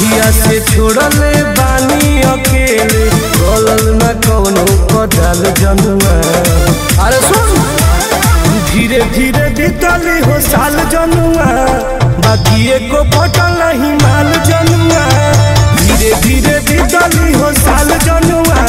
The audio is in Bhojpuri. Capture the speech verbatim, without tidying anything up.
जहिया से छोड़ले बानी अकेले गलल न कौनो कदल जनुआ। अरे सुन धीरे धीरे बीतली हो साल जनुआ, बाकी एको पटल नहीं माल जनुआ। धीरे धीरे बीतली हो साल जनुआ,